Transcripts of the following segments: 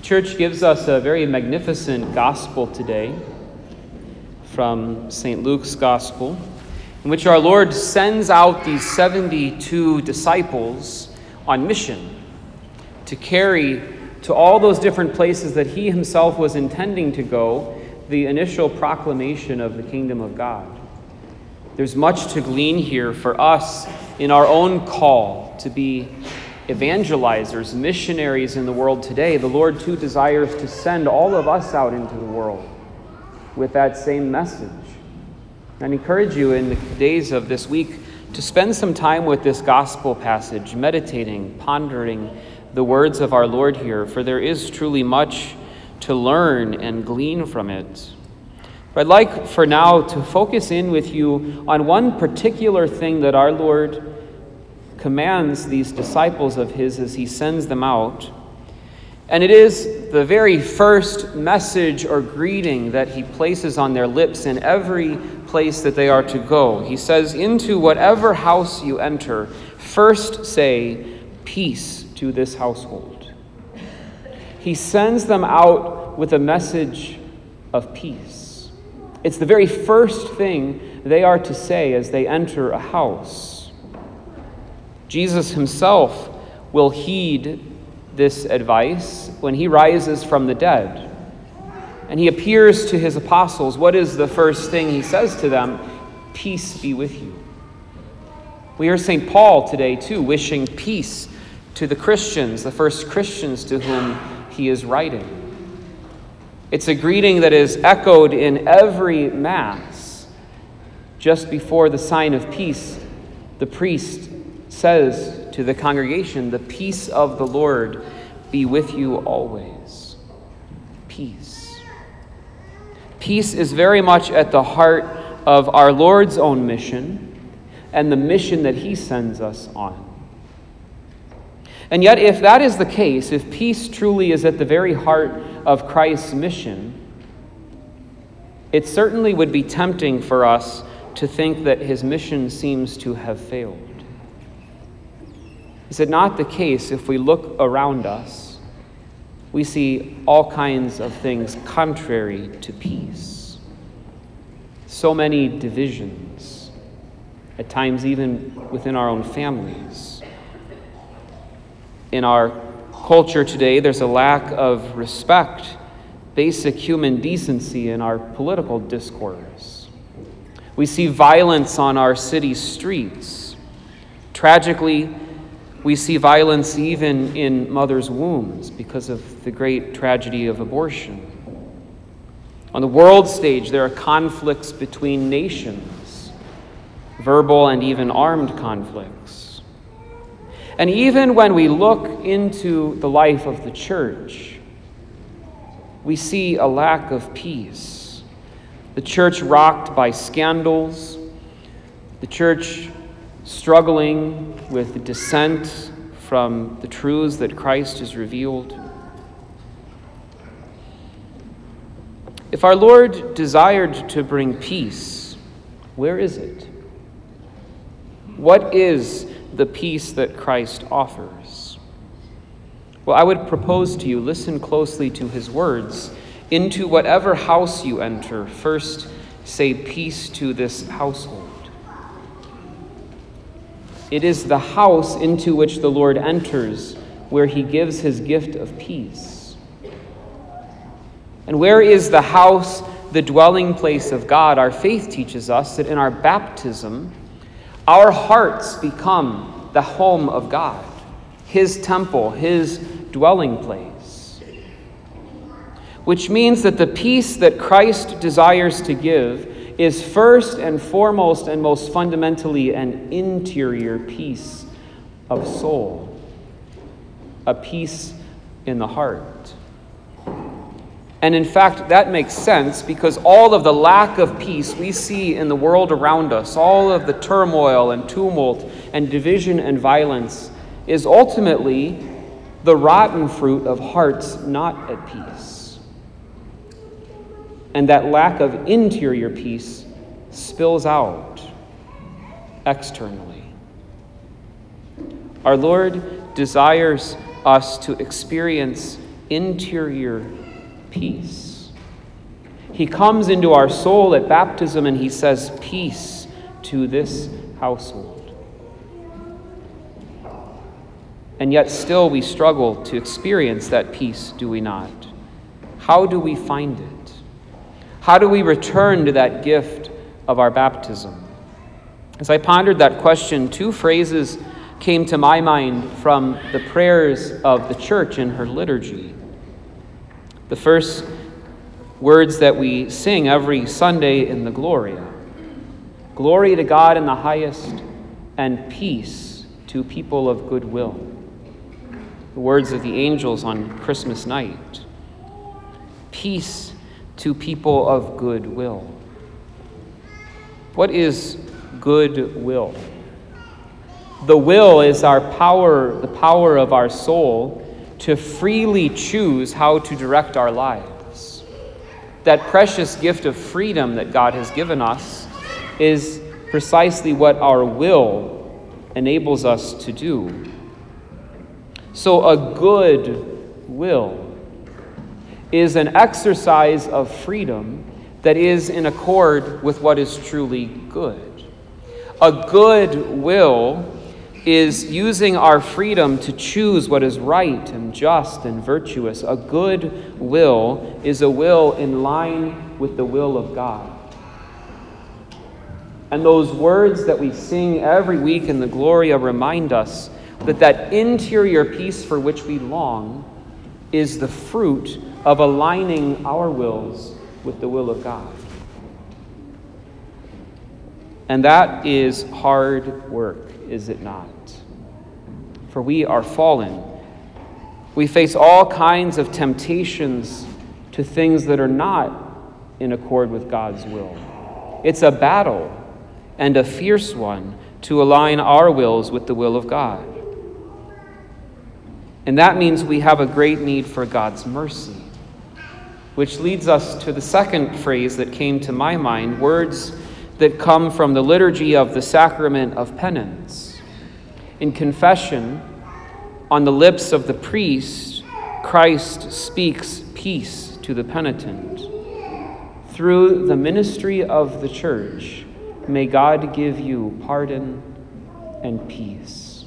church gives us a very magnificent gospel today from St. Luke's gospel, in which our Lord sends out these 72 disciples on mission to carry to all those different places that he himself was intending to go the initial proclamation of the kingdom of God. There's much to glean here for us in our own call to be evangelizers, missionaries in the world today. The Lord, too, desires to send all of us out into the world with that same message. I encourage you in the days of this week to spend some time with this gospel passage, meditating, pondering the words of our Lord here, for there is truly much to learn and glean from it. But I'd like for now to focus in with you on one particular thing that our Lord commands these disciples of his as he sends them out. And it is the very first message or greeting that he places on their lips in every place that they are to go. He says, "Into whatever house you enter, first say, 'Peace to this household.'" He sends them out with a message of peace. It's the very first thing they are to say as they enter a house. Jesus himself will heed this advice when he rises from the dead. And he appears to his apostles. What is the first thing he says to them? "Peace be with you." We hear St. Paul today, too, wishing peace to the Christians, the first Christians to whom he is writing. It's a greeting that is echoed in every Mass. Just before the sign of peace, the priest says to the congregation, "The peace of the Lord be with you always." Peace. Peace is very much at the heart of our Lord's own mission and the mission that he sends us on. And yet, if that is the case, if peace truly is at the very heart of Christ's mission, it certainly would be tempting for us to think that his mission seems to have failed. Is it not the case if we look around us, we see all kinds of things contrary to peace? So many divisions, at times even within our own families. In our culture today, there's a lack of respect, basic human decency in our political discourse. We see violence on our city streets. Tragically, we see violence even in mothers' wombs because of the great tragedy of abortion. On the world stage, there are conflicts between nations, verbal and even armed conflicts. And even when we look into the life of the church, we see a lack of peace. The church rocked by scandals, the church struggling with dissent from the truths that Christ has revealed. If our Lord desired to bring peace, where is it? What is the peace that Christ offers? Well, I would propose to you, listen closely to his words. "Into whatever house you enter, first say peace to this household." It is the house into which the Lord enters where he gives his gift of peace. And where is the house, the dwelling place of God? Our faith teaches us that in our baptism, our hearts become the home of God, his temple, his dwelling place. Which means that the peace that Christ desires to give is first and foremost and most fundamentally an interior peace of soul, a peace in the heart. And in fact, that makes sense because all of the lack of peace we see in the world around us, all of the turmoil and tumult and division and violence, is ultimately the rotten fruit of hearts not at peace. And that lack of interior peace spills out externally. Our Lord desires us to experience interior peace. He comes into our soul at baptism and he says, "Peace to this household." And yet still we struggle to experience that peace, do we not? How do we find it? How do we return to that gift of our baptism? As I pondered that question, two phrases came to my mind from the prayers of the church in her liturgy. The first words that we sing every Sunday in the Gloria. Glory to God in the highest, and peace to people of good will. The words of the angels on Christmas night. Peace to people of good will. What is good will? The will is our power, the power of our soul to freely choose how to direct our lives. That precious gift of freedom that God has given us is precisely what our will enables us to do. So a good will is an exercise of freedom that is in accord with what is truly good. A good will is using our freedom to choose what is right and just and virtuous. A good will is a will in line with the will of God. And those words that we sing every week in the Gloria remind us that that interior peace for which we long is the fruit of aligning our wills with the will of God. And that is hard work, is it not? For we are fallen. We face all kinds of temptations to things that are not in accord with God's will. It's a battle, and a fierce one, to align our wills with the will of God. And that means we have a great need for God's mercy, which leads us to the second phrase that came to my mind, words that come from the liturgy of the sacrament of penance. In confession, on the lips of the priest, Christ speaks peace to the penitent. Through the ministry of the church, may God give you pardon and peace.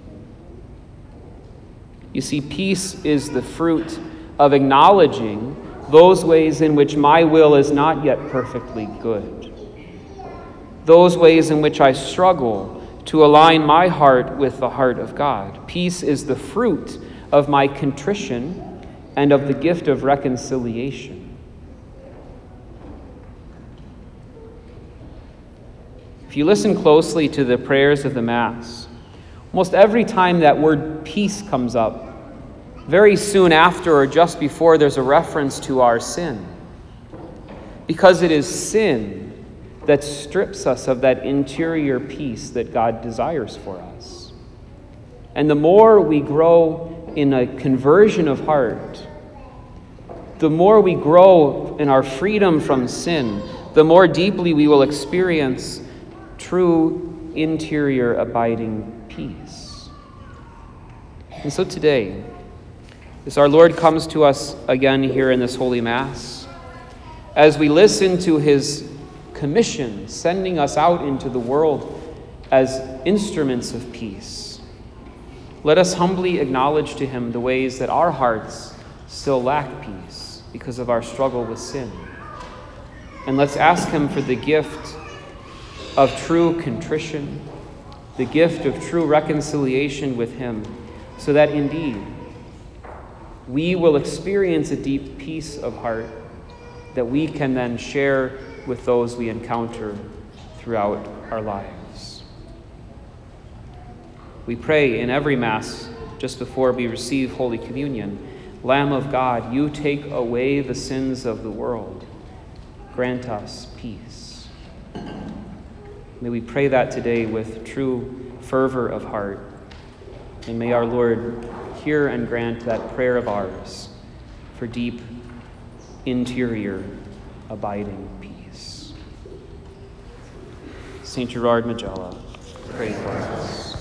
You see, peace is the fruit of acknowledging those ways in which my will is not yet perfectly good. Those ways in which I struggle to align my heart with the heart of God. Peace is the fruit of my contrition and of the gift of reconciliation. If you listen closely to the prayers of the Mass, almost every time that word peace comes up, very soon after or just before, there's a reference to our sin. Because it is sin that strips us of that interior peace that God desires for us. And the more we grow in a conversion of heart, the more we grow in our freedom from sin, the more deeply we will experience true interior abiding peace. And so today, as our Lord comes to us again here in this Holy Mass, as we listen to his commission, sending us out into the world as instruments of peace, let us humbly acknowledge to him the ways that our hearts still lack peace because of our struggle with sin. And let's ask him for the gift of true contrition, the gift of true reconciliation with him, so that indeed we will experience a deep peace of heart that we can then share with those we encounter throughout our lives. We pray in every Mass, just before we receive Holy Communion, Lamb of God, you take away the sins of the world. Grant us peace. May we pray that today with true fervor of heart. And may our Lord hear and grant that prayer of ours for deep, interior, abiding peace. Saint Gerard Majella, pray for us.